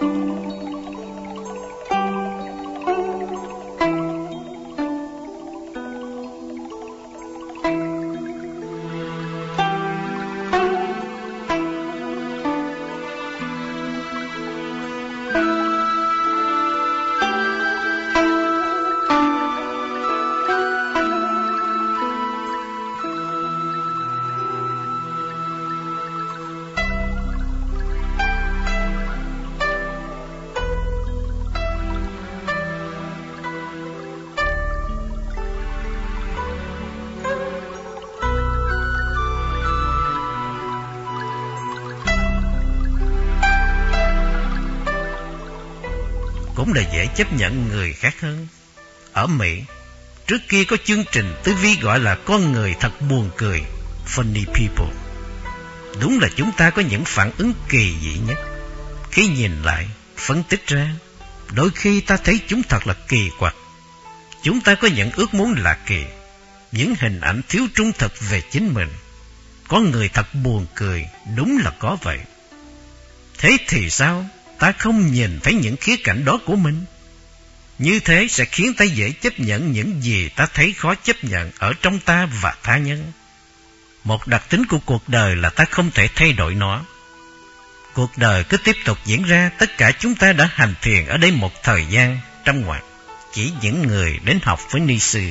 Cũng là dễ chấp nhận người khác hơn. Ở Mỹ, trước kia có chương trình tư vi gọi là con người thật buồn cười, funny people. Đúng là chúng ta có những phản ứng kỳ dị nhất. Khi nhìn lại, phân tích ra, đôi khi ta thấy chúng thật là kỳ quặc. Chúng ta có những ước muốn lạ kỳ, những hình ảnh thiếu trung thực về chính mình. Con người thật buồn cười, đúng là có vậy. Thế thì sao? Ta không nhìn thấy những khía cạnh đó của mình. Như thế sẽ khiến ta dễ chấp nhận những gì ta thấy khó chấp nhận ở trong ta và tha nhân. Một đặc tính của cuộc đời là ta không thể thay đổi nó. Cuộc đời cứ tiếp tục diễn ra, tất cả chúng ta đã hành thiền ở đây một thời gian trong ngoặc, chỉ những người đến học với ni sư.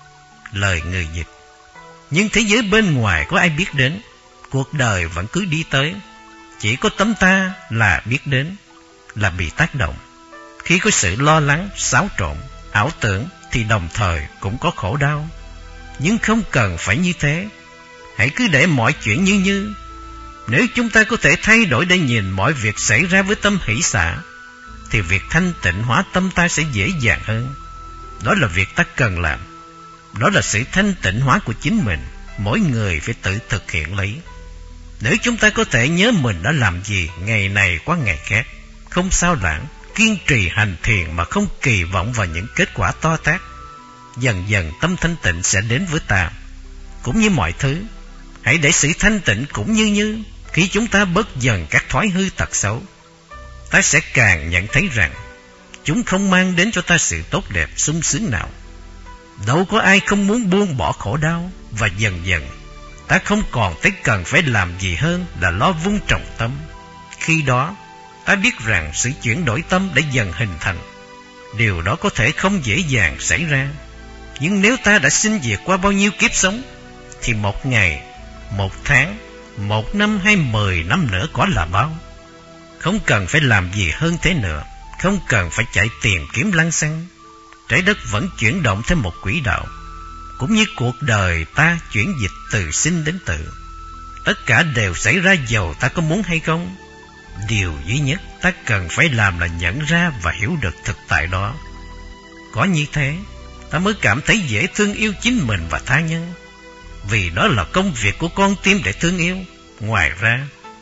Lời người dịch. Nhưng thế giới bên ngoài có ai biết đến, cuộc đời vẫn cứ đi tới. Chỉ có tấm ta là biết đến, là bị tác động. Khi có sự lo lắng, xáo trộn, ảo tưởng thì đồng thời cũng có khổ đau. Nhưng không cần phải như thế. Hãy cứ để mọi chuyện như. Nếu chúng ta có thể thay đổi để nhìn mọi việc xảy ra với tâm hỷ xả, thì việc thanh tịnh hóa tâm ta sẽ dễ dàng hơn. Đó là việc ta cần làm. Đó là sự thanh tịnh hóa của chính mình. Mỗi người phải tự thực hiện lấy. Nếu chúng ta có thể nhớ mình đã làm gì ngày này qua ngày khác, không sao lãng, kiên trì hành thiền mà không kỳ vọng vào những kết quả to tát, dần dần tâm thanh tịnh sẽ đến với ta. Cũng như mọi thứ, hãy để sự thanh tịnh cũng như khi chúng ta bớt dần các thói hư tật xấu, ta sẽ càng nhận thấy rằng chúng không mang đến cho ta sự tốt đẹp sung sướng nào. Đâu có ai không muốn buông bỏ khổ đau, và dần dần ta không còn thấy cần phải làm gì hơn là lo vun trồng tâm. Khi đó ta biết rằng sự chuyển đổi tâm đã dần hình thành. Điều đó có thể không dễ dàng xảy ra, nhưng nếu ta đã sinh diệt qua bao nhiêu kiếp sống, thì một ngày, một tháng, một năm hay 10 năm nữa có là bao. Không cần phải làm gì hơn thế nữa, không cần phải chạy tìm kiếm lăng xăng. Trái đất vẫn chuyển động theo một quỹ đạo, cũng như cuộc đời ta chuyển dịch từ sinh đến tử. Tất cả đều xảy ra dầu ta có muốn hay không. Điều duy nhất ta cần phải làm là nhận ra và hiểu được thực tại đó. Có như thế, ta mới cảm thấy dễ thương yêu chính mình và tha nhân. Vì đó là công việc của con tim để thương yêu. Ngoài ra,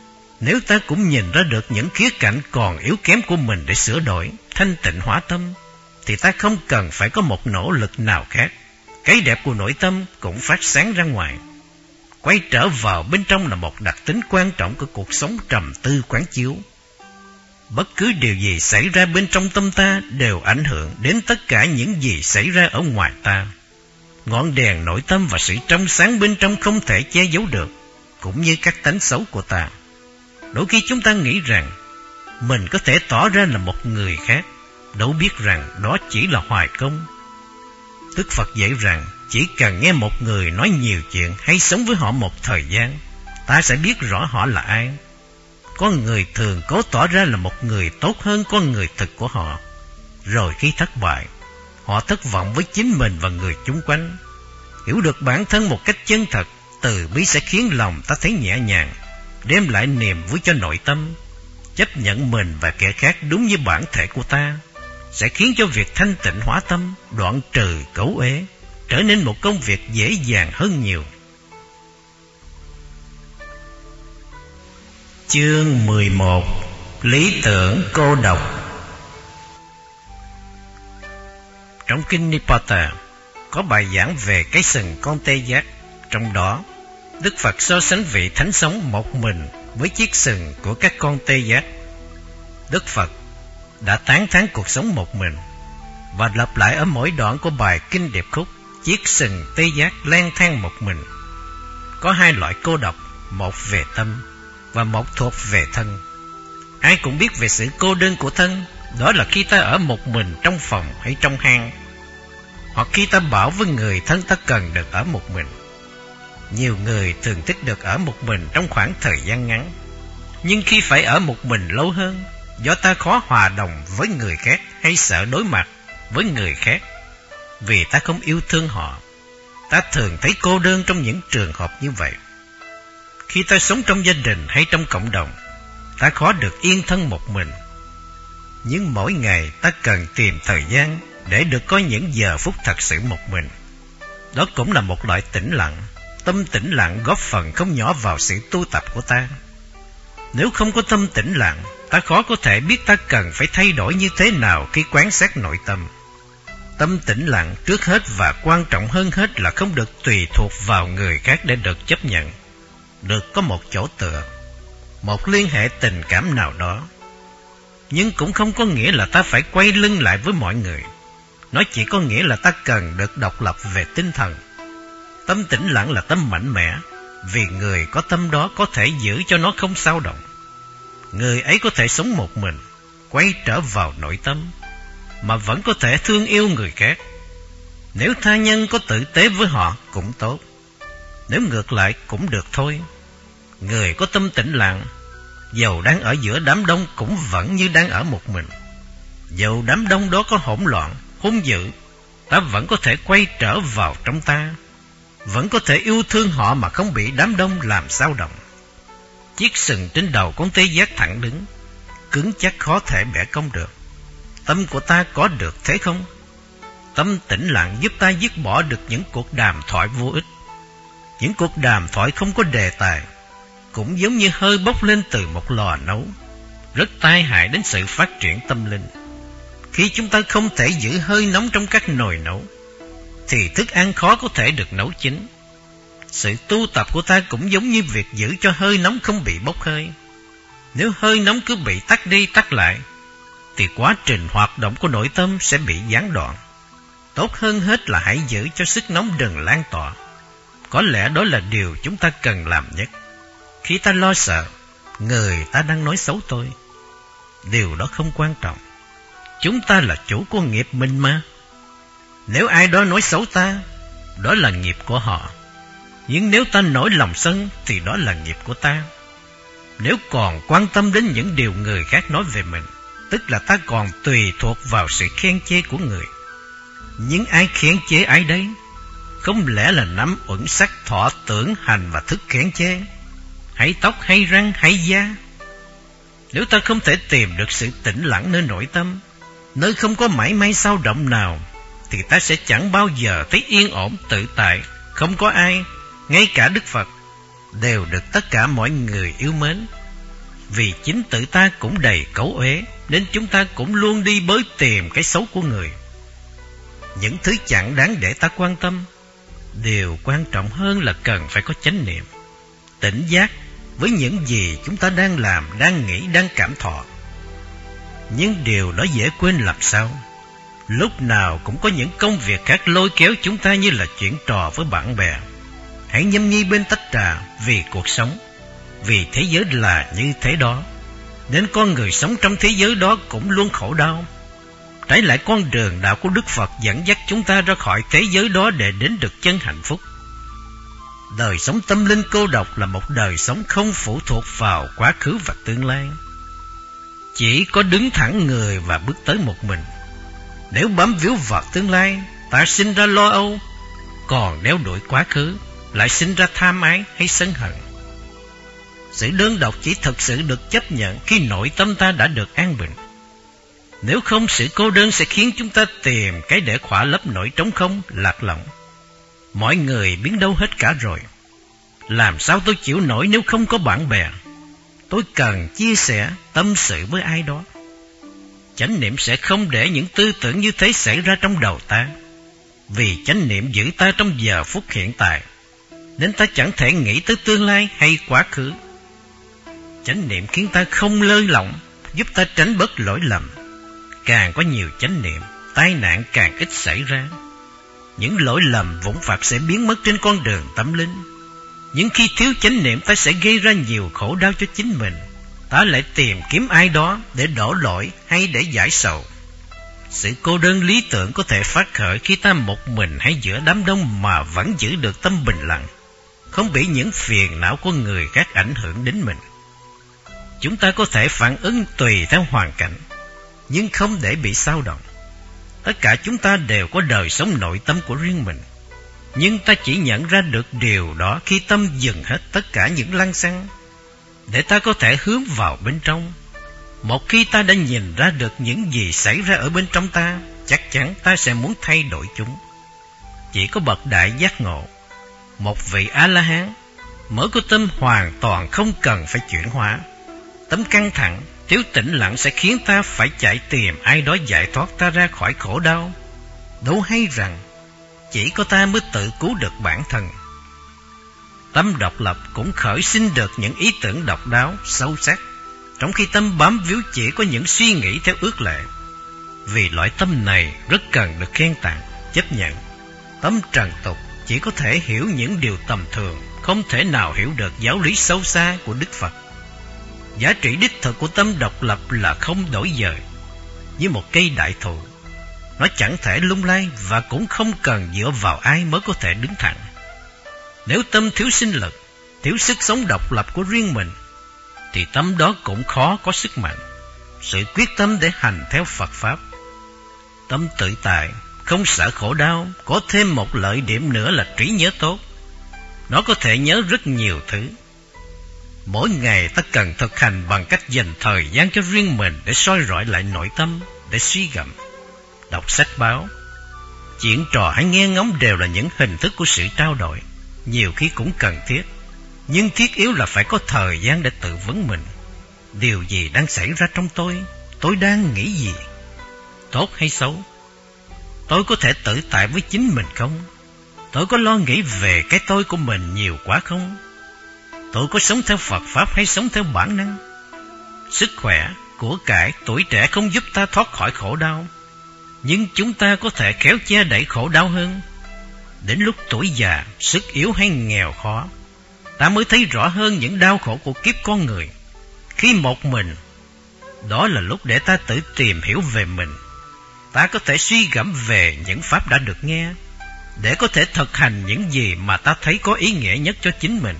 nếu ta cũng nhìn ra được những khía cạnh còn yếu kém của mình để sửa đổi, thanh tịnh hóa tâm, thì ta không cần phải có một nỗ lực nào khác. Cái đẹp của nội tâm cũng phát sáng ra ngoài. Quay trở vào bên trong là một đặc tính quan trọng của cuộc sống trầm tư quán chiếu. Bất cứ điều gì xảy ra bên trong tâm ta đều ảnh hưởng đến tất cả những gì xảy ra ở ngoài ta. Ngọn đèn nội tâm và sự trong sáng bên trong không thể che giấu được, cũng như các tánh xấu của ta. Đôi khi chúng ta nghĩ rằng mình có thể tỏ ra là một người khác, đâu biết rằng đó chỉ là hoài công. Đức Phật dạy rằng chỉ cần nghe một người nói nhiều chuyện hay sống với họ một thời gian, ta sẽ biết rõ họ là ai. Con người thường cố tỏ ra là một người tốt hơn con người thực của họ. Rồi khi thất bại, họ thất vọng với chính mình và người chung quanh. Hiểu được bản thân một cách chân thật, từ bi sẽ khiến lòng ta thấy nhẹ nhàng, đem lại niềm vui cho nội tâm. Chấp nhận mình và kẻ khác đúng như bản thể của ta sẽ khiến cho việc thanh tịnh hóa tâm, đoạn trừ cấu uế, trở nên một công việc dễ dàng hơn nhiều. Chương 11. Lý tưởng cô độc. Trong kinh Nipata có bài giảng về cái sừng con tê giác. Trong đó, Đức Phật so sánh vị thánh sống một mình với chiếc sừng của các con tê giác. Đức Phật đã tán thán cuộc sống một mình và lặp lại ở mỗi đoạn của bài kinh điệp khúc Chiếc sừng tê giác lang thang một mình. Có hai loại cô độc, một về tâm và một thuộc về thân. Ai cũng biết về sự cô đơn của thân, đó là khi ta ở một mình trong phòng hay trong hang, hoặc khi ta bảo với người thân ta cần được ở một mình. Nhiều người thường thích được ở một mình trong khoảng thời gian ngắn, nhưng khi phải ở một mình lâu hơn, do ta khó hòa đồng với người khác hay sợ đối mặt với người khác vì ta không yêu thương họ, ta thường thấy cô đơn trong những trường hợp như vậy. Khi ta sống trong gia đình hay trong cộng đồng, ta khó được yên thân một mình. Nhưng mỗi ngày ta cần tìm thời gian để được có những giờ phút thật sự một mình. Đó cũng là một loại tĩnh lặng. Tâm tĩnh lặng góp phần không nhỏ vào sự tu tập của ta. Nếu không có tâm tĩnh lặng, ta khó có thể biết ta cần phải thay đổi như thế nào khi quan sát nội tâm. Tâm tĩnh lặng trước hết và quan trọng hơn hết là không được tùy thuộc vào người khác để được chấp nhận, được có một chỗ tựa, một liên hệ tình cảm nào đó. Nhưng cũng không có nghĩa là ta phải quay lưng lại với mọi người. Nó chỉ có nghĩa là ta cần được độc lập về tinh thần. Tâm tĩnh lặng là tâm mạnh mẽ, vì người có tâm đó có thể giữ cho nó không xao động. Người ấy có thể sống một mình, quay trở vào nội tâm, mà vẫn có thể thương yêu người khác. Nếu tha nhân có tử tế với họ cũng tốt, nếu ngược lại cũng được thôi. Người có tâm tĩnh lặng, dầu đang ở giữa đám đông cũng vẫn như đang ở một mình. Dầu đám đông đó có hỗn loạn, hung dữ, ta vẫn có thể quay trở vào trong ta, vẫn có thể yêu thương họ mà không bị đám đông làm xao động. Chiếc sừng trên đầu con tê giác thẳng đứng, cứng chắc khó thể bẻ cong được. Tâm của ta có được thế không? Tâm tĩnh lặng giúp ta dứt bỏ được những cuộc đàm thoại vô ích. Những cuộc đàm thoại không có đề tài cũng giống như hơi bốc lên từ một lò nấu, rất tai hại đến sự phát triển tâm linh. Khi chúng ta không thể giữ hơi nóng trong các nồi nấu, thì thức ăn khó có thể được nấu chín. Sự tu tập của ta cũng giống như việc giữ cho hơi nóng không bị bốc hơi. Nếu hơi nóng cứ bị tắt đi tắt lại, thì quá trình hoạt động của nội tâm sẽ bị gián đoạn. Tốt hơn hết là hãy giữ cho sức nóng đừng lan tỏa. Có lẽ đó là điều chúng ta cần làm nhất. Khi ta lo sợ, người ta đang nói xấu tôi, điều đó không quan trọng. Chúng ta là chủ của nghiệp mình mà. Nếu ai đó nói xấu ta, đó là nghiệp của họ. Nhưng nếu ta nổi lòng sân thì đó là nghiệp của ta. Nếu còn quan tâm đến những điều người khác nói về mình, tức là ta còn tùy thuộc vào sự khen chê của người. Nhưng ai khen chê ai đấy? Không lẽ là nắm uẩn sắc thọ tưởng hành và thức khen chê, hay tóc hay răng hay da? Nếu ta không thể tìm được sự tĩnh lặng nơi nội tâm, nơi không có mảy may xao động nào, thì ta sẽ chẳng bao giờ thấy yên ổn tự tại. Không có ai, ngay cả Đức Phật, đều được tất cả mọi người yêu mến. Vì chính tự ta cũng đầy cấu uế, nên chúng ta cũng luôn đi bới tìm cái xấu của người. Những thứ chẳng đáng để ta quan tâm. Điều quan trọng hơn là cần phải có chánh niệm, tỉnh giác với những gì chúng ta đang làm, đang nghĩ, đang cảm thọ. Nhưng điều đó dễ quên làm sao? Lúc nào cũng có những công việc khác lôi kéo chúng ta như là chuyện trò với bạn bè. Hãy nhâm nhi bên tách trà vì cuộc sống, vì thế giới là như thế đó, nên con người sống trong thế giới đó cũng luôn khổ đau. Trái lại con đường đạo của Đức Phật dẫn dắt chúng ta ra khỏi thế giới đó để đến được chân hạnh phúc. Đời sống tâm linh cô độc là một đời sống không phụ thuộc vào quá khứ và tương lai. Chỉ có đứng thẳng người và bước tới một mình. Nếu bám víu vào tương lai, ta sinh ra lo âu, còn nếu đuổi quá khứ, lại sinh ra tham ái hay sân hận. Sự đơn độc chỉ thực sự được chấp nhận khi nội tâm ta đã được an bình. Nếu không, sự cô đơn sẽ khiến chúng ta tìm cái để khỏa lấp nỗi trống không, lạc lõng. Mọi người biến đâu hết cả rồi. Làm sao tôi chịu nổi nếu không có bạn bè? Tôi cần chia sẻ, tâm sự với ai đó. Chánh niệm sẽ không để những tư tưởng như thế xảy ra trong đầu ta. Vì chánh niệm giữ ta trong giờ phút hiện tại, nên ta chẳng thể nghĩ tới tương lai hay quá khứ. Chánh niệm khiến ta không lơi lỏng, giúp ta tránh bớt lỗi lầm. càng có nhiều chánh niệm, tai nạn càng ít xảy ra. Những lỗi lầm vụn vặt sẽ biến mất trên con đường tâm linh. Nhưng khi thiếu chánh niệm, ta sẽ gây ra nhiều khổ đau cho chính mình. Ta lại tìm kiếm ai đó để đổ lỗi hay để giải sầu. Sự cô đơn lý tưởng có thể phát khởi khi ta một mình hay giữa đám đông mà vẫn giữ được tâm bình lặng, không bị những phiền não của người khác ảnh hưởng đến mình. Chúng ta có thể phản ứng tùy theo hoàn cảnh, nhưng không để bị xao động. Tất cả chúng ta đều có đời sống nội tâm của riêng mình, nhưng ta chỉ nhận ra được điều đó khi tâm dừng hết tất cả những lăng xăng, để ta có thể hướng vào bên trong. Một khi ta đã nhìn ra được những gì xảy ra ở bên trong ta, chắc chắn ta sẽ muốn thay đổi chúng. Chỉ có bậc đại giác ngộ, một vị A-la-hán, mới có tâm hoàn toàn không cần phải chuyển hóa. Tâm căng thẳng, thiếu tĩnh lặng sẽ khiến ta phải chạy tìm ai đó giải thoát ta ra khỏi khổ đau. Đâu hay rằng chỉ có ta mới tự cứu được bản thân. Tâm độc lập cũng khởi sinh được những ý tưởng độc đáo, sâu sắc, trong khi tâm bám víu chỉ có những suy nghĩ theo ước lệ. Vì loại tâm này rất cần được khen tặng, chấp nhận. Tâm trần tục chỉ có thể hiểu những điều tầm thường, không thể nào hiểu được giáo lý sâu xa của Đức Phật. Giá trị đích thực của tâm độc lập là không đổi dời, như một cây đại thụ. Nó chẳng thể lung lay và cũng không cần dựa vào ai mới có thể đứng thẳng. Nếu tâm thiếu sinh lực, thiếu sức sống độc lập của riêng mình, thì tâm đó cũng khó có sức mạnh, sự quyết tâm để hành theo Phật Pháp. Tâm tự tại, không sợ khổ đau, có thêm một lợi điểm nữa là trí nhớ tốt. Nó có thể nhớ rất nhiều thứ. Mỗi ngày ta cần thực hành bằng cách dành thời gian cho riêng mình để soi rọi lại nội tâm, để suy gẫm, đọc sách báo. Chuyện trò hay nghe ngóng đều là những hình thức của sự trao đổi, nhiều khi cũng cần thiết. Nhưng thiết yếu là phải có thời gian để tự vấn mình. Điều gì đang xảy ra trong tôi? Tôi đang nghĩ gì? Tốt hay xấu? Tôi có thể tự tại với chính mình không? Tôi có lo nghĩ về cái tôi của mình nhiều quá không? Tôi có sống theo Phật Pháp hay sống theo bản năng? Sức khỏe, của cải, tuổi trẻ không giúp ta thoát khỏi khổ đau, nhưng chúng ta có thể khéo che đẩy khổ đau hơn. Đến lúc tuổi già, sức yếu hay nghèo khó, ta mới thấy rõ hơn những đau khổ của kiếp con người. Khi một mình, đó là lúc để ta tự tìm hiểu về mình. Ta có thể suy gẫm về những pháp đã được nghe, để có thể thực hành những gì mà ta thấy có ý nghĩa nhất cho chính mình.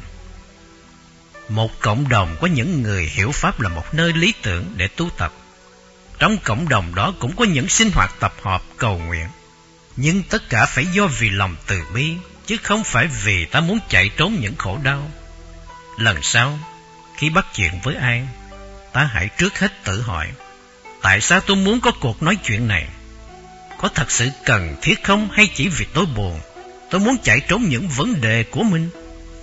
Một cộng đồng có những người hiểu pháp là một nơi lý tưởng để tu tập. Trong cộng đồng đó cũng có những sinh hoạt tập hợp cầu nguyện, nhưng tất cả phải do vì lòng từ bi, chứ không phải vì ta muốn chạy trốn những khổ đau. Lần sau, khi bắt chuyện với ai, ta hãy trước hết tự hỏi, tại sao tôi muốn có cuộc nói chuyện này? Có thật sự cần thiết không, hay chỉ vì tôi buồn, tôi muốn chạy trốn những vấn đề của mình?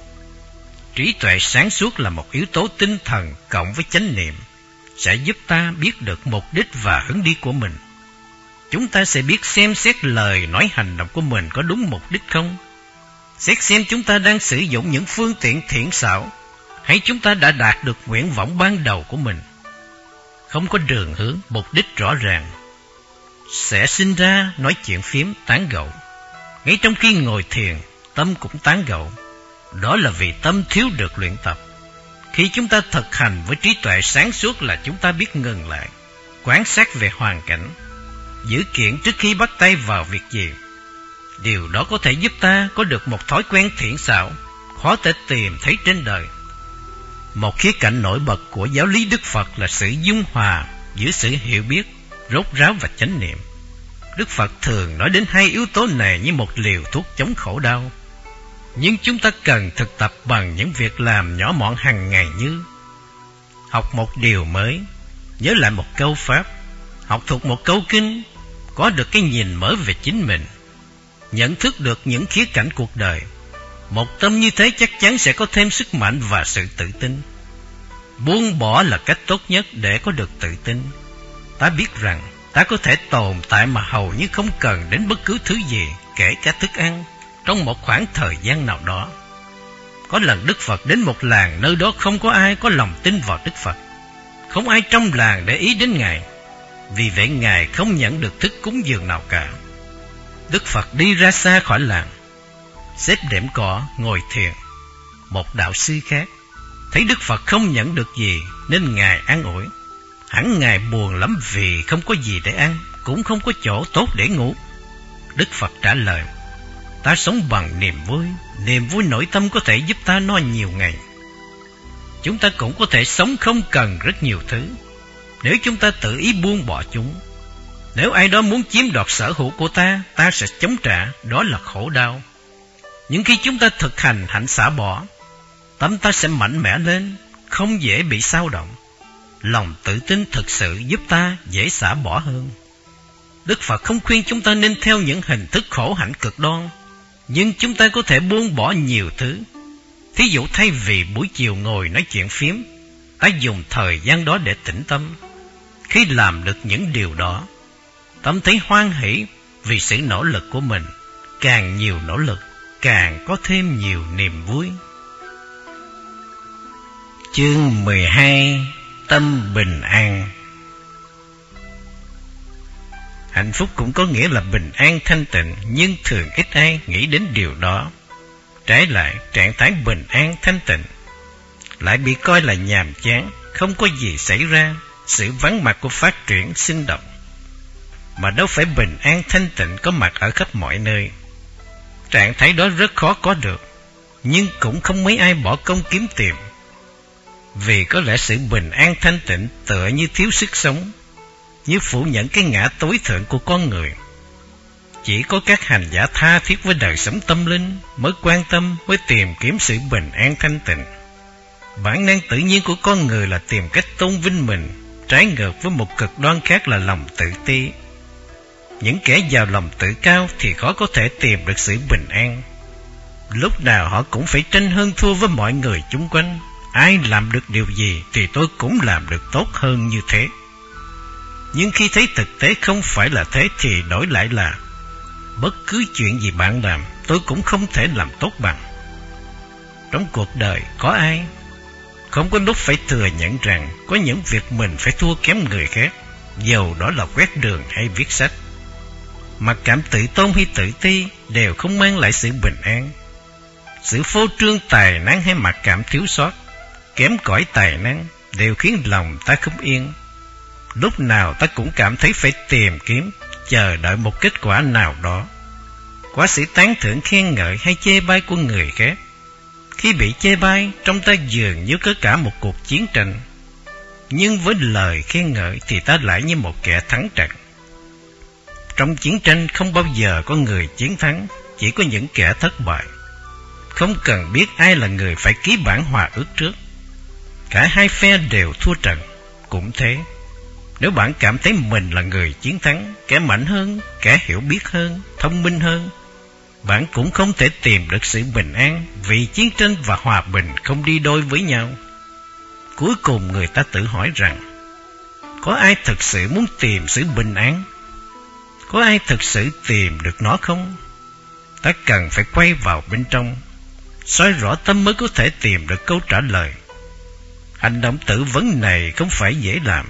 Trí tuệ sáng suốt là một yếu tố tinh thần cộng với chánh niệm, sẽ giúp ta biết được mục đích và hướng đi của mình. Chúng ta sẽ biết xem xét lời nói hành động của mình có đúng mục đích không, xét xem chúng ta đang sử dụng những phương tiện thiện xảo, hay chúng ta đã đạt được nguyện vọng ban đầu của mình. Không có đường hướng, mục đích rõ ràng, sẽ sinh ra nói chuyện phiếm, tán gẫu. Ngay trong khi ngồi thiền, tâm cũng tán gẫu. Đó là vì tâm thiếu được luyện tập. Khi chúng ta thực hành với trí tuệ sáng suốt là chúng ta biết ngừng lại, quan sát về hoàn cảnh, dữ kiện trước khi bắt tay vào việc gì. Điều đó có thể giúp ta có được một thói quen thiện xảo, khó thể tìm thấy trên đời. Một khía cạnh nổi bật của giáo lý Đức Phật là sự dung hòa giữa sự hiểu biết, rốt ráo và chánh niệm. Đức Phật thường nói đến hai yếu tố này như một liều thuốc chống khổ đau. Nhưng chúng ta cần thực tập bằng những việc làm nhỏ mọn hàng ngày như học một điều mới, nhớ lại một câu pháp, học thuộc một câu kinh, có được cái nhìn mới về chính mình, nhận thức được những khía cạnh cuộc đời. Một tâm như thế chắc chắn sẽ có thêm sức mạnh và sự tự tin. Buông bỏ là cách tốt nhất để có được tự tin. Ta biết rằng ta có thể tồn tại mà hầu như không cần đến bất cứ thứ gì, kể cả thức ăn, trong một khoảng thời gian nào đó. Có lần Đức Phật đến một làng, nơi đó không có ai có lòng tin vào Đức Phật. Không ai trong làng để ý đến Ngài. Vì vậy Ngài không nhận được thức cúng dường nào cả. Đức Phật đi ra xa khỏi làng, xếp đệm cỏ ngồi thiền. Một đạo sư khác thấy Đức Phật không nhận được gì nên Ngài an ủi. Hẳn Ngài buồn lắm vì không có gì để ăn, cũng không có chỗ tốt để ngủ. Đức Phật trả lời: ta sống bằng niềm vui nội tâm có thể giúp ta no nhiều ngày. Chúng ta cũng có thể sống không cần rất nhiều thứ, nếu chúng ta tự ý buông bỏ chúng. Nếu ai đó muốn chiếm đoạt sở hữu của ta, ta sẽ chống trả, đó là khổ đau. Nhưng khi chúng ta thực hành hạnh xả bỏ, tâm ta sẽ mạnh mẽ lên, không dễ bị xao động. Lòng tự tin thực sự giúp ta dễ xả bỏ hơn. Đức Phật không khuyên chúng ta nên theo những hình thức khổ hạnh cực đoan, nhưng chúng ta có thể buông bỏ nhiều thứ. Thí dụ thay vì buổi chiều ngồi nói chuyện phiếm, ta dùng thời gian đó để tĩnh tâm. Khi làm được những điều đó, tâm thấy hoan hỷ vì sự nỗ lực của mình. Càng nhiều nỗ lực, càng có thêm nhiều niềm vui. Chương 12: Tâm bình an. Hạnh phúc cũng có nghĩa là bình an thanh tịnh, nhưng thường ít ai nghĩ đến điều đó. Trái lại, trạng thái bình an thanh tịnh lại bị coi là nhàm chán, không có gì xảy ra, sự vắng mặt của phát triển sinh động. Mà đâu phải bình an thanh tịnh có mặt ở khắp mọi nơi. Trạng thái đó rất khó có được, nhưng cũng không mấy ai bỏ công kiếm tìm. Vì có lẽ sự bình an thanh tịnh tựa như thiếu sức sống, như phủ nhận cái ngã tối thượng của con người. Chỉ có các hành giả tha thiết với đời sống tâm linh mới quan tâm, mới tìm kiếm sự bình an thanh tịnh. Bản năng tự nhiên của con người là tìm cách tôn vinh mình, trái ngược với một cực đoan khác là lòng tự ti. Những kẻ giàu lòng tự cao thì khó có thể tìm được sự bình an. Lúc nào họ cũng phải tranh hơn thua với mọi người chung quanh. Ai làm được điều gì thì tôi cũng làm được tốt hơn như thế. Nhưng khi thấy thực tế không phải là thế thì đổi lại là bất cứ chuyện gì bạn làm, tôi cũng không thể làm tốt bằng. Trong cuộc đời có ai không có lúc phải thừa nhận rằng có những việc mình phải thua kém người khác, dầu đó là quét đường hay viết sách. Mặc cảm tự tôn hay tự ti đều không mang lại sự bình an. Sự phô trương tài năng hay mặc cảm thiếu sót, kém cỏi tài năng đều khiến lòng ta không yên. Lúc nào ta cũng cảm thấy phải tìm kiếm, chờ đợi một kết quả nào đó. Qua sự tán thưởng khen ngợi hay chê bai của người khác, khi bị chê bai, trong ta dường như có cả một cuộc chiến tranh. Nhưng với lời khen ngợi thì ta lại như một kẻ thắng trận. Trong chiến tranh không bao giờ có người chiến thắng, chỉ có những kẻ thất bại. Không cần biết ai là người phải ký bản hòa ước trước. Cả hai phe đều thua trận. Cũng thế, nếu bạn cảm thấy mình là người chiến thắng, kẻ mạnh hơn, kẻ hiểu biết hơn, thông minh hơn, bạn cũng không thể tìm được sự bình an, vì chiến tranh và hòa bình không đi đôi với nhau. Cuối cùng người ta tự hỏi rằng, có ai thực sự muốn tìm sự bình an? Có ai thực sự tìm được nó không? Ta cần phải quay vào bên trong, soi rõ tâm mới có thể tìm được câu trả lời. Hành động tự vấn này không phải dễ làm.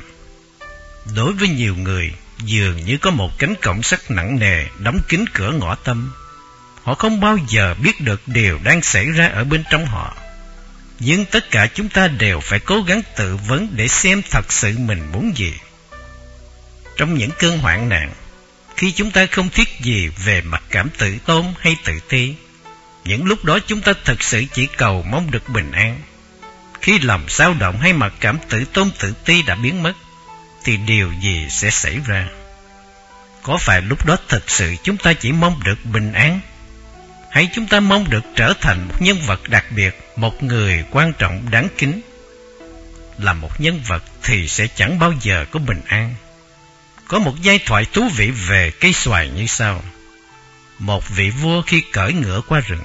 Đối với nhiều người, dường như có một cánh cổng sắt nặng nề đóng kín cửa ngõ tâm. Họ không bao giờ biết được điều đang xảy ra ở bên trong họ. Nhưng tất cả chúng ta đều phải cố gắng tự vấn để xem thật sự mình muốn gì. Trong những cơn hoạn nạn, khi chúng ta không thiết gì về mặc cảm tự tôn hay tự ti, những lúc đó chúng ta thực sự chỉ cầu mong được bình an. Khi lòng xao động hay mặc cảm tự tôn tự ti đã biến mất, thì điều gì sẽ xảy ra? Có phải lúc đó thực sự chúng ta chỉ mong được bình an? Hay chúng ta mong được trở thành một nhân vật đặc biệt, một người quan trọng đáng kính? Là một nhân vật thì sẽ chẳng bao giờ có bình an. Có một giai thoại thú vị về cây xoài như sau. Một vị vua khi cưỡi ngựa qua rừng,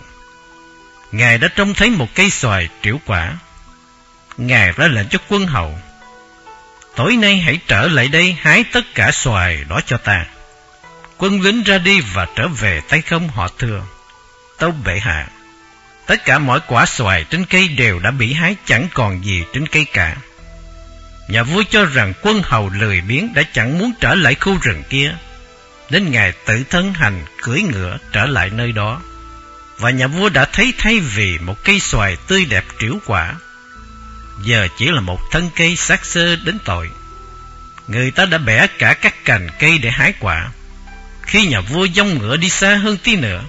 ngài đã trông thấy một cây xoài trĩu quả. Ngài ra lệnh cho quân hầu, tối nay hãy trở lại đây hái tất cả xoài đó cho ta. Quân lính ra đi và trở về tay không. Họ thưa, tâu bệ hạ, tất cả mọi quả xoài trên cây đều đã bị hái, chẳng còn gì trên cây cả. Nhà vua cho rằng quân hầu lười biếng đã chẳng muốn trở lại khu rừng kia, nên Ngài tự thân hành cưỡi ngựa trở lại nơi đó. Và nhà vua đã thấy thay vì một cây xoài tươi đẹp trĩu quả, giờ chỉ là một thân cây xác xơ đến tội. Người ta đã bẻ cả các cành cây để hái quả. Khi nhà vua dông ngựa đi xa hơn tí nữa,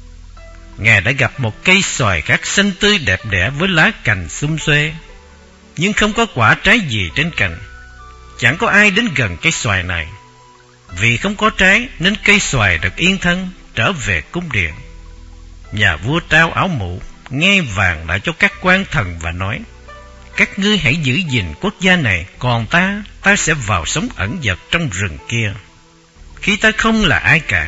Ngài đã gặp một cây xoài khác xanh tươi đẹp đẽ với lá cành xum xuê, nhưng không có quả trái gì trên cành. Chẳng có ai đến gần cây xoài này. Vì không có trái nên cây xoài được yên thân trở về cung điện. Nhà vua trao áo mũ, ngai vàng lại cho các quan thần và nói: các ngươi hãy giữ gìn quốc gia này, còn ta sẽ vào sống ẩn dật trong rừng kia. Khi ta không là ai cả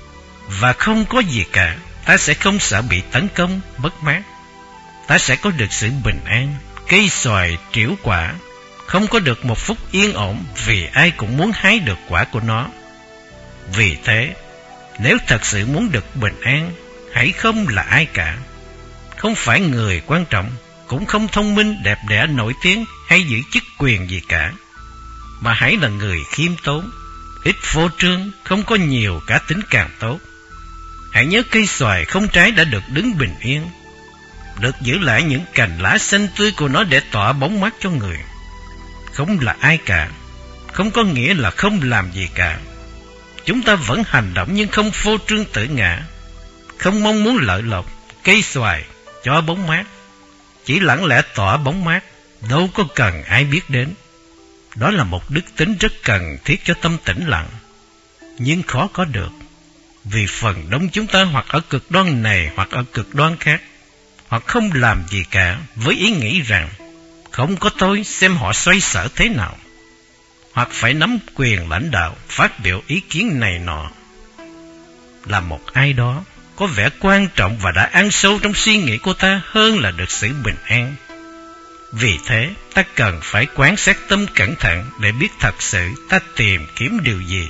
và không có gì cả, ta sẽ không sợ bị tấn công, mất mát. Ta sẽ có được sự bình an. Cây xoài trĩu quả không có được một phút yên ổn, vì ai cũng muốn hái được quả của nó. Vì thế, nếu thật sự muốn được bình an, hãy không là ai cả, không phải người quan trọng, cũng không thông minh, đẹp đẽ, nổi tiếng hay giữ chức quyền gì cả, mà hãy là người khiêm tốn, ít phô trương, không có nhiều cá tính càng tốt. Hãy nhớ cây xoài không trái đã được đứng bình yên, được giữ lại những cành lá xanh tươi của nó để tỏa bóng mát cho người. Không là ai cả không có nghĩa là không làm gì cả. Chúng ta vẫn hành động nhưng không phô trương tự ngã, không mong muốn lợi lộc. Cây xoài cho bóng mát, chỉ lặng lẽ tỏa bóng mát, đâu có cần ai biết đến. Đó là một đức tính rất cần thiết cho tâm tĩnh lặng, nhưng khó có được, vì phần đông chúng ta hoặc ở cực đoan này hoặc ở cực đoan khác, hoặc không làm gì cả với ý nghĩ rằng không có tôi xem họ xoay sở thế nào, hoặc phải nắm quyền lãnh đạo, phát biểu ý kiến này nọ. Là một ai đó có vẻ quan trọng và đã ăn sâu trong suy nghĩ của ta hơn là được sự bình an. Vì thế, ta cần phải quan sát tâm cẩn thận để biết thật sự ta tìm kiếm điều gì,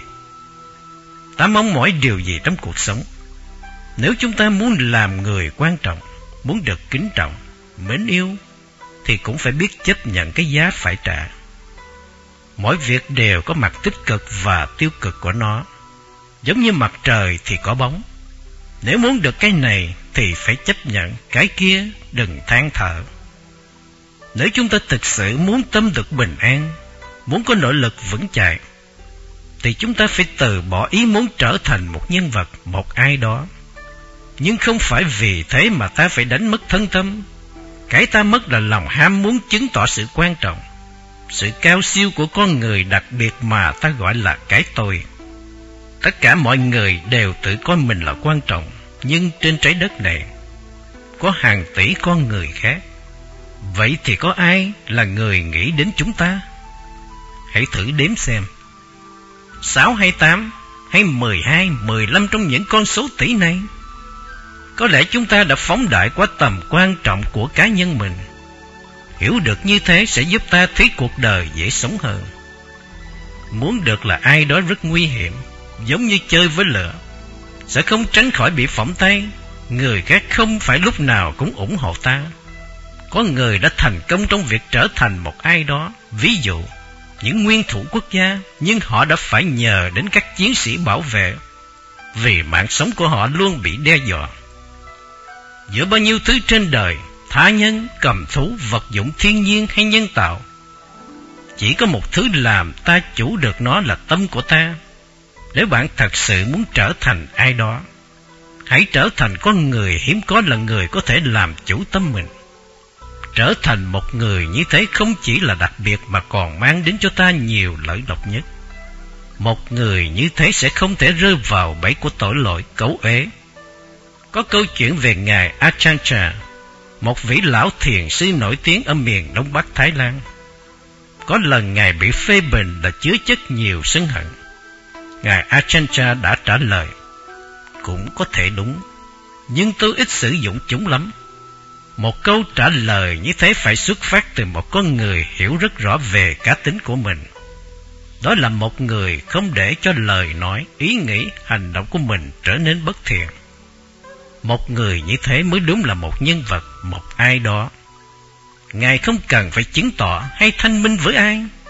ta mong mỏi điều gì trong cuộc sống. Nếu chúng ta muốn làm người quan trọng, muốn được kính trọng, mến yêu, thì cũng phải biết chấp nhận cái giá phải trả. Mỗi việc đều có mặt tích cực và tiêu cực của nó. Giống như mặt trời thì có bóng. Nếu muốn được cái này thì phải chấp nhận cái kia, đừng than thở. Nếu chúng ta thực sự muốn tâm được bình an, muốn có nội lực vững chãi, thì chúng ta phải từ bỏ ý muốn trở thành một nhân vật, một ai đó. Nhưng không phải vì thế mà ta phải đánh mất thân tâm. Cái ta mất là lòng ham muốn chứng tỏ sự quan trọng, sự cao siêu của con người đặc biệt mà ta gọi là cái tôi. Tất cả mọi người đều tự coi mình là quan trọng, nhưng trên trái đất này có hàng tỷ con người khác. Vậy thì có ai là người nghĩ đến chúng ta? Hãy thử đếm xem, 6 hay 8 hay 12, 15 trong những con số tỷ này. Có lẽ chúng ta đã phóng đại quá tầm quan trọng của cá nhân mình. Hiểu được như thế sẽ giúp ta thấy cuộc đời dễ sống hơn. Muốn được là ai đó rất nguy hiểm, giống như chơi với lửa, sẽ không tránh khỏi bị phỏng tay. Người khác không phải lúc nào cũng ủng hộ ta. Có người đã thành công trong việc trở thành một ai đó, ví dụ những nguyên thủ quốc gia, nhưng họ đã phải nhờ đến các chiến sĩ bảo vệ, vì mạng sống của họ luôn bị đe dọa. Giữa bao nhiêu thứ trên đời, tha nhân, cầm thú, vật dụng thiên nhiên hay nhân tạo, chỉ có một thứ làm ta chủ được nó là tâm của ta. Nếu bạn thật sự muốn trở thành ai đó, hãy trở thành con người hiếm có là người có thể làm chủ tâm mình. Trở thành một người như thế không chỉ là đặc biệt mà còn mang đến cho ta nhiều lợi lộc nhất. Một người như thế sẽ không thể rơi vào bẫy của tội lỗi cấu ế. Có câu chuyện về ngài Ajahn Chah, một vị lão thiền sư nổi tiếng ở miền Đông Bắc Thái Lan. Có lần ngài bị phê bình là chứa chất nhiều sân hận. Ngài Ajahn Chah đã trả lời: cũng có thể đúng, nhưng tôi ít sử dụng chúng lắm. Một câu trả lời như thế phải xuất phát từ một con người hiểu rất rõ về cá tính của mình. Đó là một người không để cho lời nói, ý nghĩ, hành động của mình trở nên bất thiện. Một người như thế mới đúng là một nhân vật, một ai đó. Ngài không cần phải chứng tỏ hay thanh minh với ai,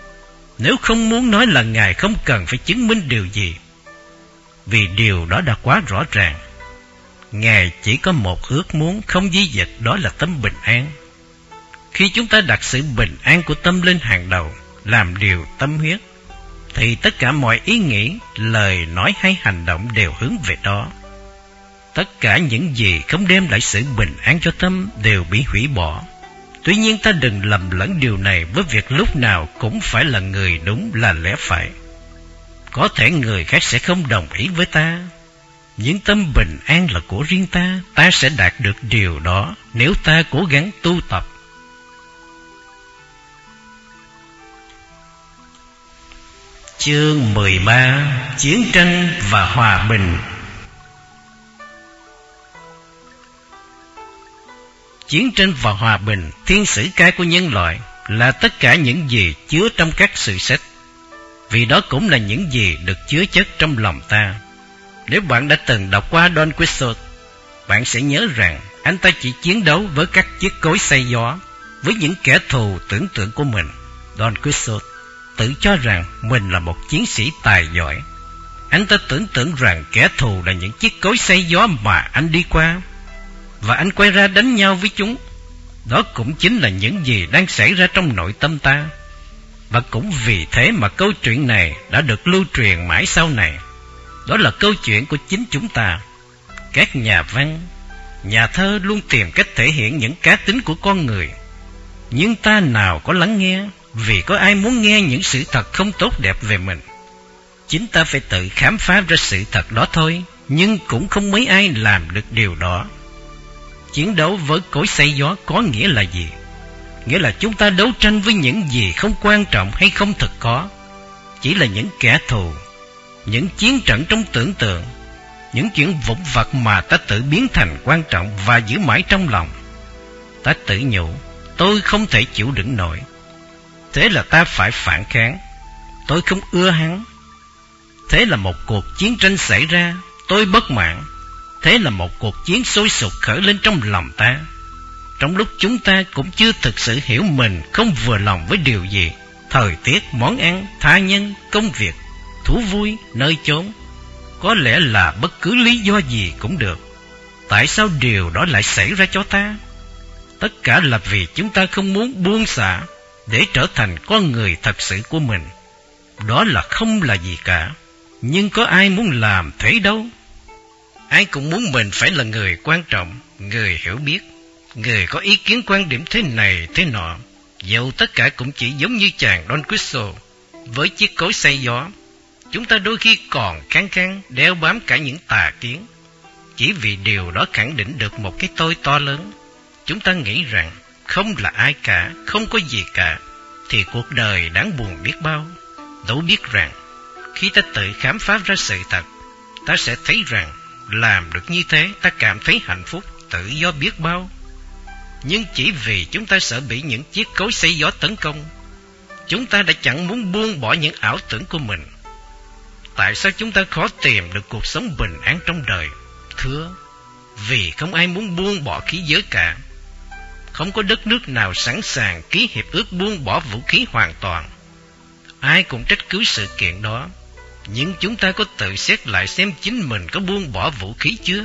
Nếu không muốn nói là Ngài không cần phải chứng minh điều gì, vì điều đó đã quá rõ ràng. Ngài chỉ có một ước muốn không di dịch, đó là tâm bình an. Khi chúng ta đặt sự bình an của tâm lên hàng đầu, làm điều tâm huyết, thì tất cả mọi ý nghĩ, lời nói hay hành động đều hướng về đó. Tất cả những gì không đem lại sự bình an cho tâm đều bị hủy bỏ. Tuy nhiên ta đừng lầm lẫn điều này với việc lúc nào cũng phải là người đúng, là lẽ phải. Có thể người khác sẽ không đồng ý với ta, nhưng tâm bình an là của riêng ta. Ta sẽ đạt được điều đó nếu ta cố gắng tu tập. Chương 13: Chiến tranh và hòa bình. Chiến tranh và hòa bình, thiên sử ca của nhân loại, là tất cả những gì chứa trong các sử sách, vì đó cũng là những gì được chứa chất trong lòng ta. Nếu bạn đã từng đọc qua Don Quixote, bạn sẽ nhớ rằng anh ta chỉ chiến đấu với các chiếc cối xay gió, với những kẻ thù tưởng tượng của mình. Don Quixote tự cho rằng mình là một chiến sĩ tài giỏi. Anh ta tưởng tượng rằng kẻ thù là những chiếc cối xay gió mà anh đi qua, và anh quay ra đánh nhau với chúng. Đó cũng chính là những gì đang xảy ra trong nội tâm ta. Và cũng vì thế mà câu chuyện này đã được lưu truyền mãi sau này. Đó là câu chuyện của chính chúng ta. Các nhà văn, nhà thơ luôn tìm cách thể hiện những cá tính của con người, nhưng ta nào có lắng nghe, vì có ai muốn nghe những sự thật không tốt đẹp về mình. Chính ta phải tự khám phá ra sự thật đó thôi, nhưng cũng không mấy ai làm được điều đó. Chiến đấu với cối xay gió có nghĩa là gì? Nghĩa là chúng ta đấu tranh với những gì không quan trọng hay không thực có, chỉ là những kẻ thù, những chiến trận trong tưởng tượng, những chuyện vụn vặt mà ta tự biến thành quan trọng và giữ mãi trong lòng. Ta tự nhủ, tôi không thể chịu đựng nổi, thế là ta phải phản kháng. Tôi không ưa hắn, thế là một cuộc chiến tranh xảy ra. Tôi bất mãn, thế là một cuộc chiến sôi sục khởi lên trong lòng ta. Trong lúc chúng ta cũng chưa thực sự hiểu mình không vừa lòng với điều gì, thời tiết, món ăn, tha nhân, công việc, thú vui, nơi chốn, có lẽ là bất cứ lý do gì cũng được. Tại sao điều đó lại xảy ra cho ta? Tất cả là vì chúng ta không muốn buông xả để trở thành con người thật sự của mình. Đó là không là gì cả, nhưng có ai muốn làm thế đâu. Ai cũng muốn mình phải là người quan trọng, người hiểu biết, người có ý kiến quan điểm thế này thế nọ, dẫu tất cả cũng chỉ giống như chàng Don Quixote với chiếc cối xay gió. Chúng ta đôi khi còn khăng khăng đeo bám cả những tà kiến, chỉ vì điều đó khẳng định được một cái tôi to lớn. Chúng ta nghĩ rằng không là ai cả, không có gì cả, thì cuộc đời đáng buồn biết bao. Dẫu biết rằng khi ta tự khám phá ra sự thật, ta sẽ thấy rằng làm được như thế ta cảm thấy hạnh phúc, tự do biết bao. Nhưng chỉ vì chúng ta sợ bị những chiếc cối xay gió tấn công, chúng ta đã chẳng muốn buông bỏ những ảo tưởng của mình. Tại sao chúng ta khó tìm được cuộc sống bình an trong đời? Thưa, vì không ai muốn buông bỏ khí giới cả. Không có đất nước nào sẵn sàng ký hiệp ước buông bỏ vũ khí hoàn toàn. Ai cũng trách cứ sự kiện đó, nhưng chúng ta có tự xét lại xem chính mình có buông bỏ vũ khí chưa?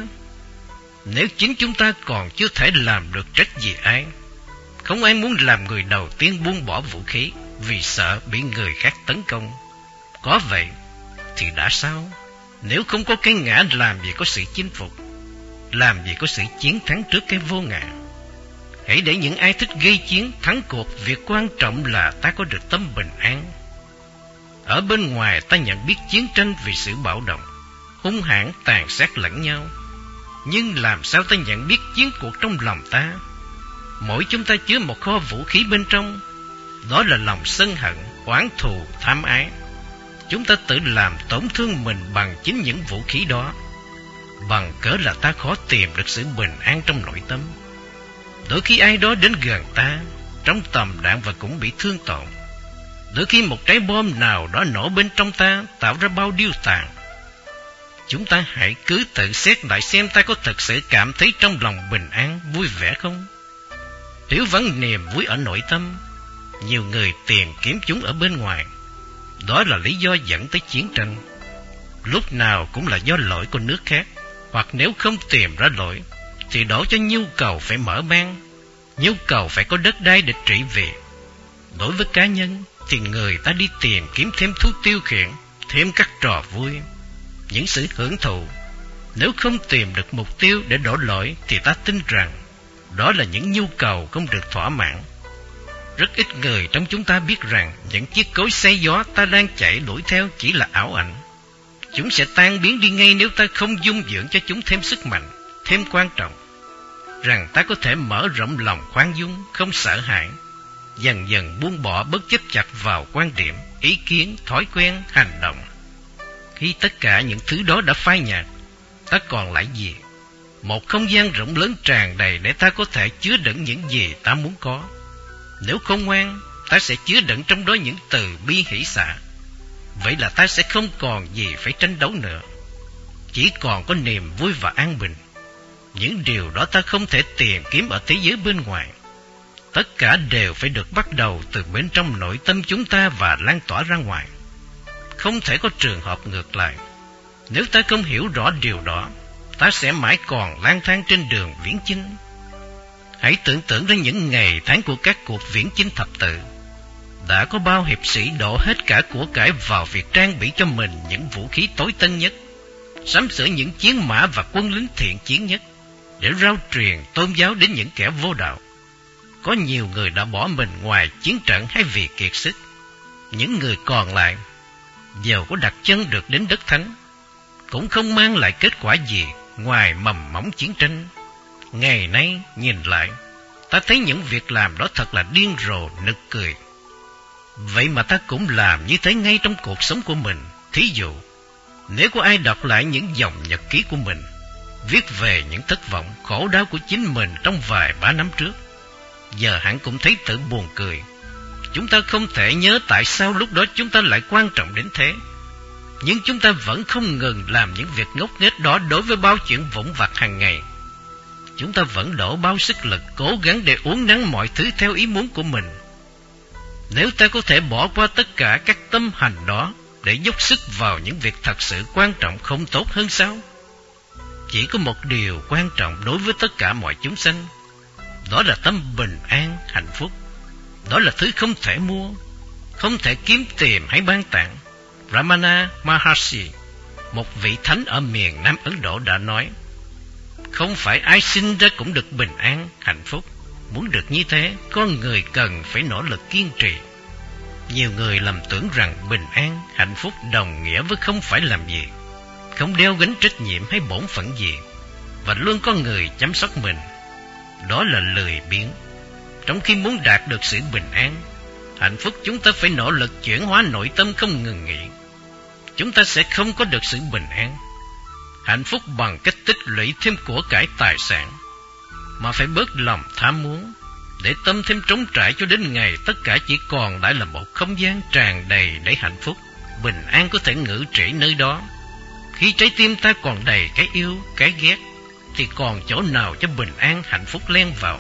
Nếu chính chúng ta còn chưa thể làm được trách gì ai, không ai muốn làm người đầu tiên buông bỏ vũ khí vì sợ bị người khác tấn công. Có vậy thì đã sao? Nếu không có cái ngã, làm gì có sự chinh phục, làm gì có sự chiến thắng trước cái vô ngã. Hãy để những ai thích gây chiến thắng cuộc, việc quan trọng là ta có được tâm bình an. Ở bên ngoài ta nhận biết chiến tranh vì sự bạo động, hung hãn tàn sát lẫn nhau. Nhưng làm sao ta nhận biết chiến cuộc trong lòng ta? Mỗi chúng ta chứa một kho vũ khí bên trong, đó là lòng sân hận, oán thù, tham ái. Chúng ta tự làm tổn thương mình bằng chính những vũ khí đó. Bằng cớ là ta khó tìm được sự bình an trong nội tâm. Đôi khi ai đó đến gần ta, trong tầm đạn và cũng bị thương tổn. Đôi khi một trái bom nào đó nổ bên trong ta, tạo ra bao điêu tàn. Chúng ta hãy cứ tự xét lại xem ta có thật sự cảm thấy trong lòng bình an, vui vẻ không? Nếu vẫn niềm vui ở nội tâm, nhiều người tìm kiếm chúng ở bên ngoài, Đó là lý do dẫn tới chiến tranh. Lúc nào cũng là do lỗi của nước khác, hoặc nếu không tìm ra lỗi thì đổ cho nhu cầu phải mở mang, nhu cầu phải có đất đai để trị vì. Đối với cá nhân thì người ta đi tìm kiếm thêm thú tiêu khiển, thêm các trò vui, những sự hưởng thụ. Nếu không tìm được mục tiêu để đổ lỗi thì ta tin rằng đó là những nhu cầu không được thỏa mãn. Rất ít người trong chúng ta biết rằng những chiếc cối xay gió ta đang chạy đuổi theo chỉ là ảo ảnh. Chúng sẽ tan biến đi ngay nếu ta không dung dưỡng cho chúng thêm sức mạnh. Thêm quan trọng, rằng ta có thể mở rộng lòng khoan dung, không sợ hãi, dần dần buông bỏ bất chấp chặt vào quan điểm, ý kiến, thói quen, hành động. Khi tất cả những thứ đó đã phai nhạt, ta còn lại gì? Một không gian rộng lớn tràn đầy để ta có thể chứa đựng những gì ta muốn có. Nếu không ngoan, ta sẽ chứa đựng trong đó những từ bi hỷ xả. Vậy là ta sẽ không còn gì phải tranh đấu nữa, chỉ còn có niềm vui và an bình. Những điều đó ta không thể tìm kiếm ở thế giới bên ngoài. Tất cả đều phải được bắt đầu từ bên trong nội tâm chúng ta và lan tỏa ra ngoài. Không thể có trường hợp ngược lại. Nếu ta không hiểu rõ điều đó, ta sẽ mãi còn lang thang trên đường viễn chinh. Hãy tưởng tượng ra những ngày tháng của các cuộc viễn chinh thập tự. Đã có bao hiệp sĩ đổ hết cả của cải vào việc trang bị cho mình những vũ khí tối tân nhất, sắm sửa những chiến mã và quân lính thiện chiến nhất, để rao truyền tôn giáo đến những kẻ vô đạo. Có nhiều người đã bỏ mình ngoài chiến trận hay vì kiệt sức. Những người còn lại, dầu có đặt chân được đến đất thánh, cũng không mang lại kết quả gì ngoài mầm móng chiến tranh. Ngày nay nhìn lại, ta thấy những việc làm đó thật là điên rồ nực cười. Vậy mà ta cũng làm như thế ngay trong cuộc sống của mình. Thí dụ, nếu có ai đọc lại những dòng nhật ký của mình, viết về những thất vọng, khổ đau của chính mình trong vài ba năm trước, giờ hẳn cũng thấy tự buồn cười. Chúng ta không thể nhớ tại sao lúc đó chúng ta lại quan trọng đến thế. Nhưng chúng ta vẫn không ngừng làm những việc ngốc nghếch đó đối với bao chuyện vụn vặt hàng ngày. Chúng ta vẫn đổ bao sức lực cố gắng để uốn nắn mọi thứ theo ý muốn của mình. Nếu ta có thể bỏ qua tất cả các tâm hành đó để dốc sức vào những việc thật sự quan trọng, không tốt hơn sao? Chỉ có một điều quan trọng đối với tất cả mọi chúng sanh, đó là tâm bình an, hạnh phúc. Đó là thứ không thể mua, không thể kiếm tìm hay ban tặng. Ramana Maharshi, một vị thánh ở miền Nam Ấn Độ đã nói, không phải ai sinh ra cũng được bình an, hạnh phúc. Muốn được như thế, con người cần phải nỗ lực kiên trì. Nhiều người lầm tưởng rằng bình an, hạnh phúc đồng nghĩa với không phải làm gì, không đeo gánh trách nhiệm hay bổn phận gì, và luôn có người chăm sóc mình. Đó là lười biếng. Trong khi muốn đạt được sự bình an, hạnh phúc, chúng ta phải nỗ lực chuyển hóa nội tâm không ngừng nghỉ. Chúng ta sẽ không có được sự bình an, hạnh phúc bằng cách tích lũy thêm của cải tài sản, mà phải bớt lòng tham muốn, để tâm thêm trống trải cho đến ngày tất cả chỉ còn lại là một không gian tràn đầy để hạnh phúc, bình an có thể ngự trị nơi đó. Khi trái tim ta còn đầy cái yêu, cái ghét, thì còn chỗ nào cho bình an, hạnh phúc len vào.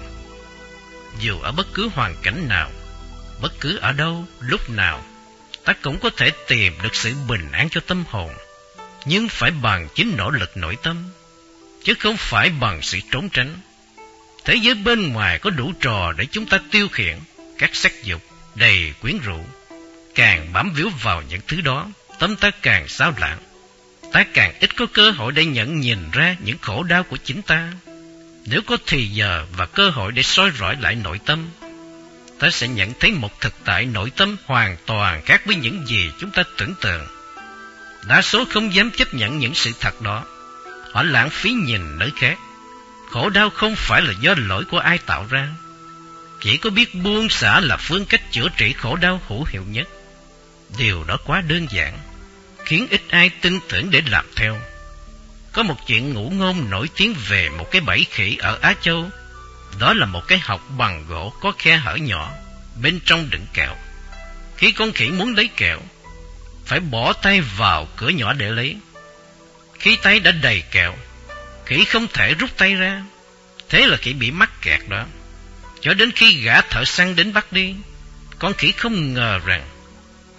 Dù ở bất cứ hoàn cảnh nào, bất cứ ở đâu, lúc nào, ta cũng có thể tìm được sự bình an cho tâm hồn, nhưng phải bằng chính nỗ lực nội tâm, chứ không phải bằng sự trốn tránh. Thế giới bên ngoài có đủ trò để chúng ta tiêu khiển, các sắc dục đầy quyến rũ. Càng bám víu vào những thứ đó, tâm ta càng xao lãng. Ta càng ít có cơ hội để nhận nhìn ra những khổ đau của chính ta. Nếu có thì giờ và cơ hội để soi rọi lại nội tâm, ta sẽ nhận thấy một thực tại nội tâm hoàn toàn khác với những gì chúng ta tưởng tượng. Đa số không dám chấp nhận những sự thật đó. Họ lãng phí nhìn nơi khác. Khổ đau không phải là do lỗi của ai tạo ra. Chỉ có biết buông xả là phương cách chữa trị khổ đau hữu hiệu nhất. Điều đó quá đơn giản, khiến ít ai tin tưởng để làm theo. Có một chuyện ngụ ngôn nổi tiếng về một cái bẫy khỉ ở Á Châu. Đó là một cái hộc bằng gỗ có khe hở nhỏ, bên trong đựng kẹo. Khi con khỉ muốn lấy kẹo, phải bỏ tay vào cửa nhỏ để lấy. Khi tay đã đầy kẹo, khỉ không thể rút tay ra. Thế là khỉ bị mắc kẹt đó. Cho đến khi gã thợ săn đến bắt đi, con khỉ không ngờ rằng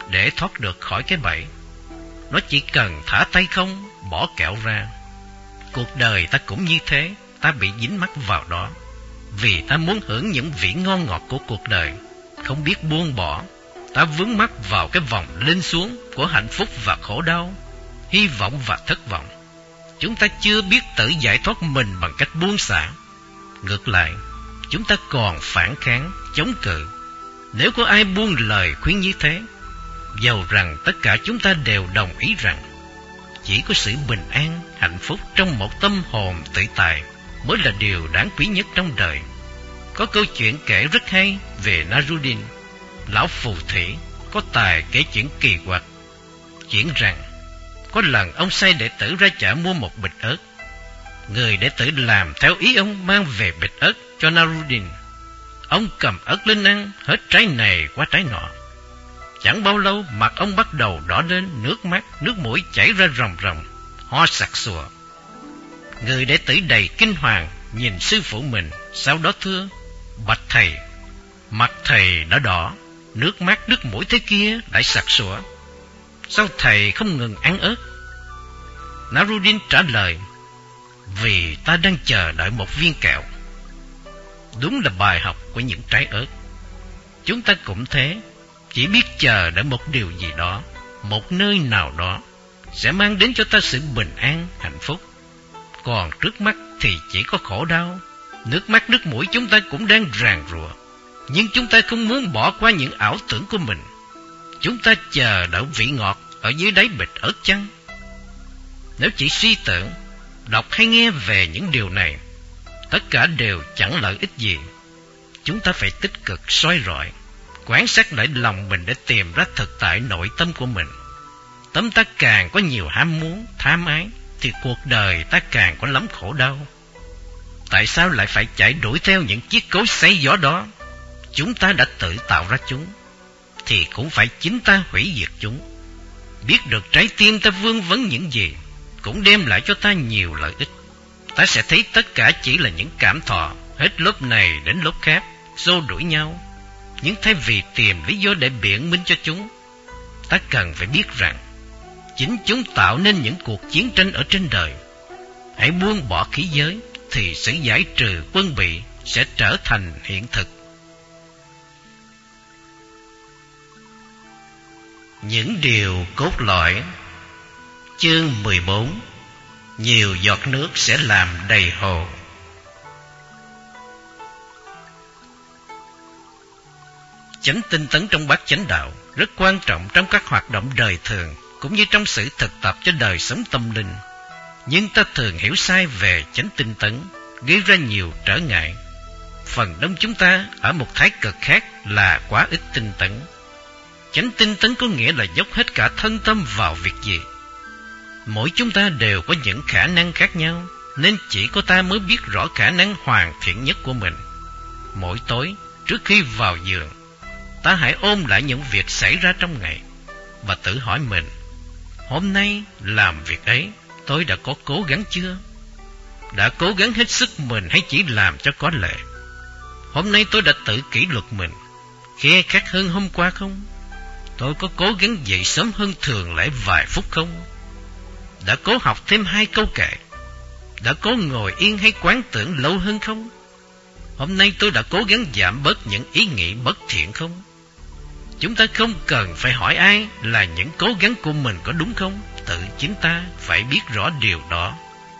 để thoát được khỏi cái bẫy. Nó chỉ cần thả tay không, bỏ kẹo ra. Cuộc đời ta cũng như thế, ta bị dính mắc vào đó. Vì ta muốn hưởng những vị ngon ngọt của cuộc đời, không biết buông bỏ, ta vướng mắc vào cái vòng lên xuống của hạnh phúc và khổ đau, hy vọng và thất vọng. Chúng ta chưa biết tự giải thoát mình bằng cách buông xả. Ngược lại, chúng ta còn phản kháng, chống cự. Nếu có ai buông lời khuyên như thế, dầu rằng tất cả chúng ta đều đồng ý rằng chỉ có sự bình an, hạnh phúc trong một tâm hồn tự tại mới là điều đáng quý nhất trong đời. Có câu chuyện kể rất hay về Nasruddin, lão phù thủy có tài kể chuyện kỳ quặc. Chuyện rằng có lần ông sai đệ tử ra chợ mua một bịch ớt. Người đệ tử làm theo ý ông, mang về bịch ớt cho Nasruddin. Ông cầm ớt lên ăn, hết trái này qua trái nọ. Chẳng bao lâu mặt ông bắt đầu đỏ lên, nước mắt, nước mũi chảy ra ròng ròng, ho sặc sụa. Người đệ tử đầy kinh hoàng nhìn sư phụ mình, sau đó thưa: "Bạch thầy, mặt thầy đã đỏ, nước mắt nước mũi thế kia lại sặc sụa, sao thầy không ngừng ăn ớt?" Nasruddin trả lời: "Vì ta đang chờ đợi một viên kẹo." Đúng là bài học của những trái ớt. Chúng ta cũng thế, chỉ biết chờ đợi một điều gì đó, một nơi nào đó sẽ mang đến cho ta sự bình an, hạnh phúc. Còn trước mắt thì chỉ có khổ đau. Nước mắt nước mũi chúng ta cũng đang ràn rụa, nhưng chúng ta không muốn bỏ qua những ảo tưởng của mình. Chúng ta chờ đợi vị ngọt ở dưới đáy bịch ớt chăng? Nếu chỉ suy tưởng, đọc hay nghe về những điều này, tất cả đều chẳng lợi ích gì. Chúng ta phải tích cực soi rọi, quan sát lại lòng mình để tìm ra thực tại nội tâm của mình. Tâm ta càng có nhiều ham muốn, tham ái, thì cuộc đời ta càng có lắm khổ đau. Tại sao lại phải chạy đuổi theo những chiếc cối xay gió đó? Chúng ta đã tự tạo ra chúng, thì cũng phải chính ta hủy diệt chúng. Biết được trái tim ta vương vấn những gì, cũng đem lại cho ta nhiều lợi ích. Ta sẽ thấy tất cả chỉ là những cảm thọ, hết lúc này đến lúc khác, xô đuổi nhau. Nhưng thay vì tìm lý do để biện minh cho chúng, ta cần phải biết rằng chính chúng tạo nên những cuộc chiến tranh ở trên đời. Hãy buông bỏ khí giới, thì sự giải trừ quân bị sẽ trở thành hiện thực. Những điều cốt lõi. Chương 14. Nhiều giọt nước sẽ làm đầy hồ. Chánh tinh tấn trong bát chánh đạo rất quan trọng trong các hoạt động đời thường, cũng như trong sự thực tập cho đời sống tâm linh. Nhưng ta thường hiểu sai về chánh tinh tấn, gây ra nhiều trở ngại. Phần đông chúng ta ở một thái cực khác là quá ít tinh tấn. Chánh tinh tấn có nghĩa là dốc hết cả thân tâm vào việc gì. Mỗi chúng ta đều có những khả năng khác nhau, nên chỉ có ta mới biết rõ khả năng hoàn thiện nhất của mình. Mỗi tối, trước khi vào giường, ta hãy ôm lại những việc xảy ra trong ngày và tự hỏi mình: hôm nay làm việc ấy tôi đã có cố gắng chưa? Đã cố gắng hết sức mình hay chỉ làm cho có lệ? Hôm nay tôi đã tự kỷ luật mình, khe khắt hơn hôm qua không? Tôi có cố gắng dậy sớm hơn thường lẽ vài phút không? Đã cố học thêm 2 câu kệ? Đã cố ngồi yên hay quán tưởng lâu hơn không? Hôm nay tôi đã cố gắng giảm bớt những ý nghĩ bất thiện không? Chúng ta không cần phải hỏi ai là những cố gắng của mình có đúng không, tự chính ta phải biết rõ điều đó.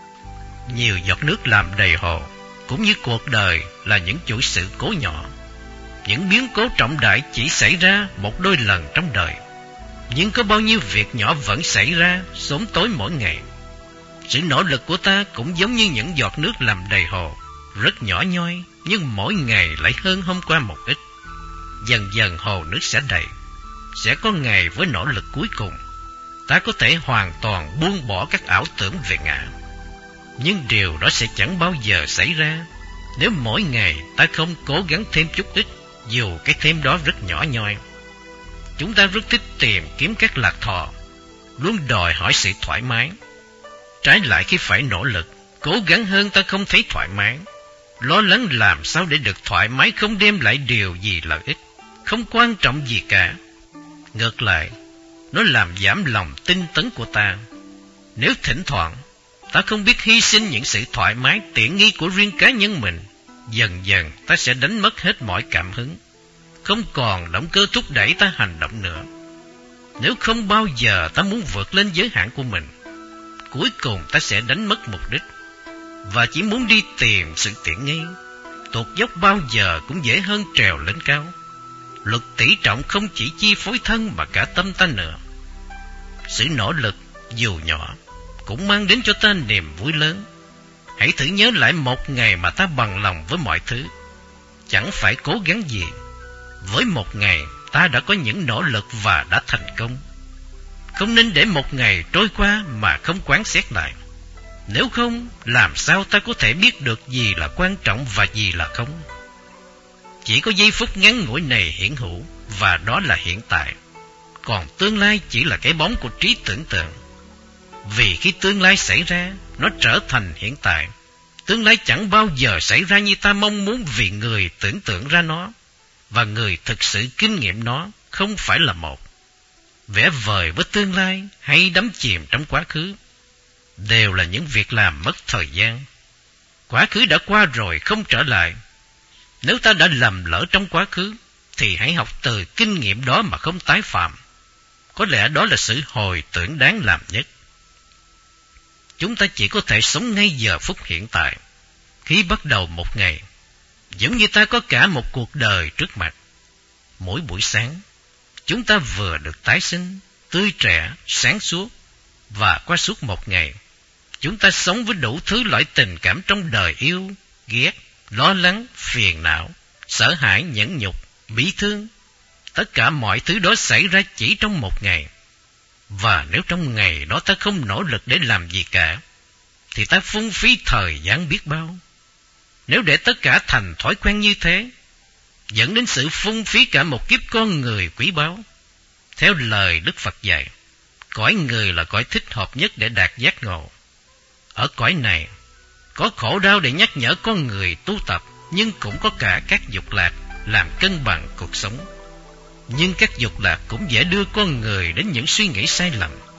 Nhiều giọt nước làm đầy hồ, cũng như cuộc đời là những chuỗi sự cố nhỏ. Những biến cố trọng đại chỉ xảy ra một đôi lần trong đời, nhưng có bao nhiêu việc nhỏ vẫn xảy ra sớm tối mỗi ngày. Sự nỗ lực của ta cũng giống như những giọt nước làm đầy hồ, rất nhỏ nhoi, nhưng mỗi ngày lại hơn hôm qua một ít. Dần dần hồ nước sẽ đầy. Sẽ có ngày với nỗ lực cuối cùng, ta có thể hoàn toàn buông bỏ các ảo tưởng về ngã. Nhưng điều đó sẽ chẳng bao giờ xảy ra nếu mỗi ngày ta không cố gắng thêm chút ít, dù cái thêm đó rất nhỏ nhoi. Chúng ta rất thích tìm kiếm các lạc thọ, luôn đòi hỏi sự thoải mái. Trái lại, khi phải nỗ lực, cố gắng hơn, ta không thấy thoải mái. Lo lắng làm sao để được thoải mái không đem lại điều gì lợi ích, không quan trọng gì cả. Ngược lại, nó làm giảm lòng tinh tấn của ta. Nếu thỉnh thoảng ta không biết hy sinh những sự thoải mái tiện nghi của riêng cá nhân mình, dần dần ta sẽ đánh mất hết mọi cảm hứng, không còn động cơ thúc đẩy ta hành động nữa. Nếu không bao giờ ta muốn vượt lên giới hạn của mình, cuối cùng ta sẽ đánh mất mục đích và chỉ muốn đi tìm sự tiện nghi. Tụt dốc bao giờ cũng dễ hơn trèo lên cao. Luật tỷ trọng không chỉ chi phối thân mà cả tâm ta nữa. Sự nỗ lực dù nhỏ cũng mang đến cho ta niềm vui lớn. Hãy thử nhớ lại một ngày mà ta bằng lòng với mọi thứ, chẳng phải cố gắng gì. Với một ngày ta đã có những nỗ lực và đã thành công. Không nên để một ngày trôi qua mà không quán xét lại. Nếu không, làm sao ta có thể biết được gì là quan trọng và gì là không? Chỉ có giây phút ngắn ngủi này hiện hữu, và đó là hiện tại. Còn tương lai chỉ là cái bóng của trí tưởng tượng. Vì khi tương lai xảy ra, nó trở thành hiện tại. Tương lai chẳng bao giờ xảy ra như ta mong muốn, vì người tưởng tượng ra nó và người thực sự kinh nghiệm nó không phải là một. Vẽ vời với tương lai hay đắm chìm trong quá khứ đều là những việc làm mất thời gian. Quá khứ đã qua rồi không trở lại. Nếu ta đã lầm lỡ trong quá khứ, thì hãy học từ kinh nghiệm đó mà không tái phạm. Có lẽ đó là sự hồi tưởng đáng làm nhất. Chúng ta chỉ có thể sống ngay giờ phút hiện tại, khi bắt đầu một ngày, giống như ta có cả một cuộc đời trước mặt. Mỗi buổi sáng, chúng ta vừa được tái sinh, tươi trẻ, sáng suốt, và qua suốt một ngày, chúng ta sống với đủ thứ loại tình cảm trong đời: yêu, ghét, lo lắng, phiền não, sợ hãi, nhẫn nhục, bi thương. Tất cả mọi thứ đó xảy ra chỉ trong một ngày. Và nếu trong ngày đó ta không nỗ lực để làm gì cả, thì ta phung phí thời gian biết bao. Nếu để tất cả thành thói quen như thế, dẫn đến sự phung phí cả một kiếp con người quý báu. Theo lời Đức Phật dạy, cõi người là cõi thích hợp nhất để đạt giác ngộ. Ở cõi này, có khổ đau để nhắc nhở con người tu tập, nhưng cũng có cả các dục lạc làm cân bằng cuộc sống. Nhưng các dục lạc cũng dễ đưa con người đến những suy nghĩ sai lầm.